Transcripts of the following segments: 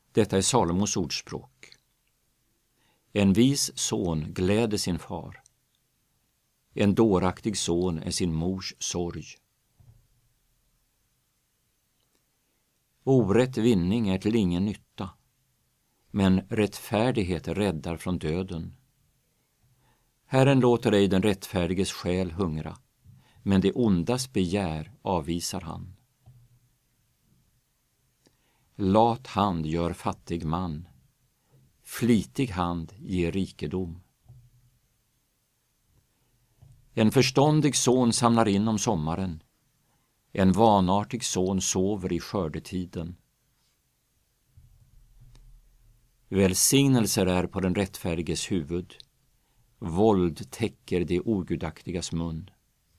Detta är Salomos ordspråk. En vis son gläder sin far. En dåraktig son är sin mors sorg. Orätt vinning är till ingen nytta, men rättfärdighet räddar från döden. Herren låter ej den rättfärdiges själ hungra, men det ondas begär avvisar han. Lat hand gör fattig man, flitig hand ger rikedom. En förståndig son samlar in om sommaren, en vanartig son sover i skördetiden. Välsignelser är på den rättfärdiges huvud, våld täcker det ogudaktigas mun.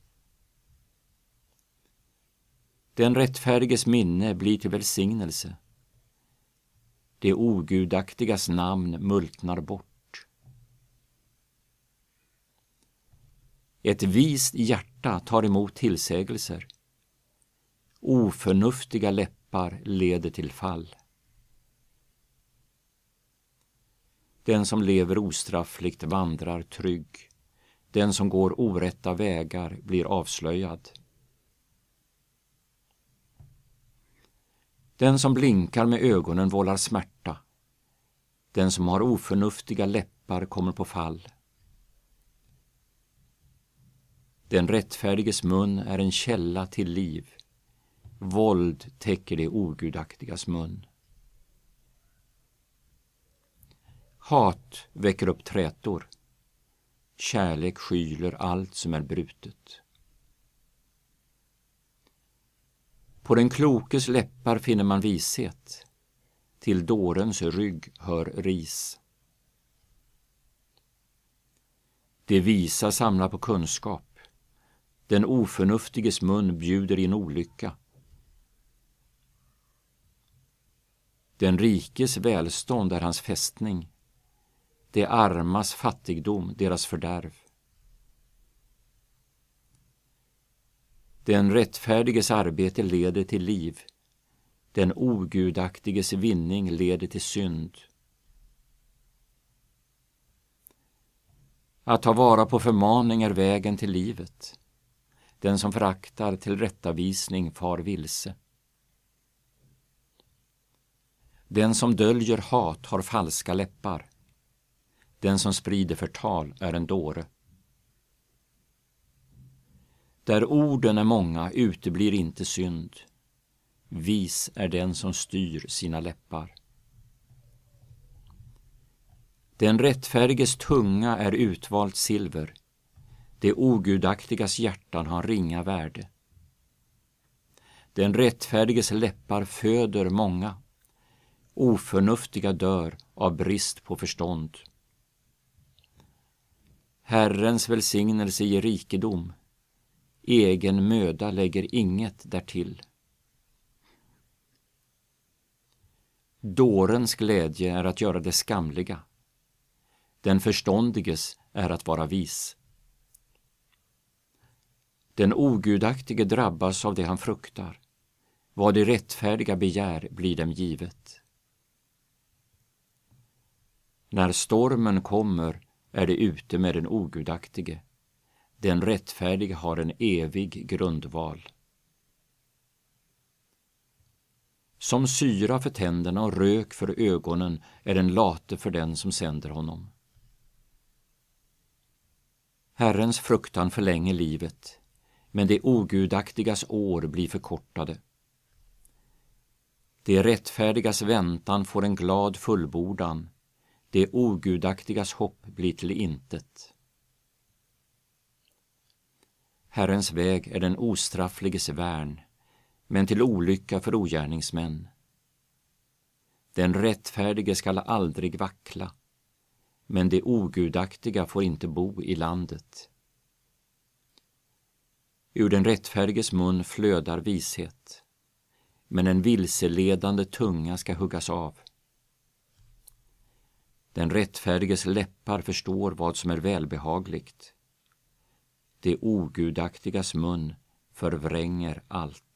Den rättfärdiges minne blir till välsignelse, det ogudaktigas namn multnar bort. Ett vist hjärta tar emot tillsägelser, oförnuftiga läppar leder till fall. Den som lever ostraffligt vandrar trygg, den som går orätta vägar blir avslöjad. Den som blinkar med ögonen vållar smärta, den som har oförnuftiga läppar kommer på fall. Den rättfärdiges mun är en källa till liv, våld täcker det ogudaktigas mun. Hat väcker upp trätor, kärlek skyler allt som är brutet. På den klokes läppar finner man vishet, till dårens rygg hör ris. Det visa samlar på kunskap, den oförnuftiges mun bjuder in olycka. Den rikes välstånd är hans fästning, det armas fattigdom deras fördärv. Den rättfärdiges arbete leder till liv, den ogudaktiges vinning leder till synd. Att ta vara på förmaning är vägen till livet, den som föraktar tillrättavisning far vilse. Den som döljer hat har falska läppar, den som sprider förtal är en dåre. Där orden är många uteblir inte synd, vis är den som styr sina läppar. Den rättfärdiges tunga är utvalt silver, det ogudaktigas hjärtan har ringa värde. Den rättfärdiges läppar föder många, oförnuftiga dör av brist på förstånd. Herrens välsignelse ger rikedom, egen möda lägger inget därtill. Dårens glädje är att göra det skamliga, den förståndiges är att vara vis. Den ogudaktige drabbas av det han fruktar, vad det rättfärdiga begär blir dem givet. När stormen kommer är det ute med den ogudaktige, den rättfärdige har en evig grundval. Som syra för tänderna och rök för ögonen är den late för den som sänder honom. Herrens fruktan förlänger livet, men det ogudaktigas år blir förkortade. Det rättfärdigas väntan får en glad fullbordan, det ogudaktigas hopp blir till intet. Herrens väg är den ostraffliges värn, men till olycka för ogärningsmän. Den rättfärdige skall aldrig vackla, men det ogudaktiga får inte bo i landet. Ur den rättfärdiges mun flödar vishet, men en vilseledande tunga ska huggas av. Den rättfärdiges läppar förstår vad som är välbehagligt. Det ogudaktigas mun förvränger allt.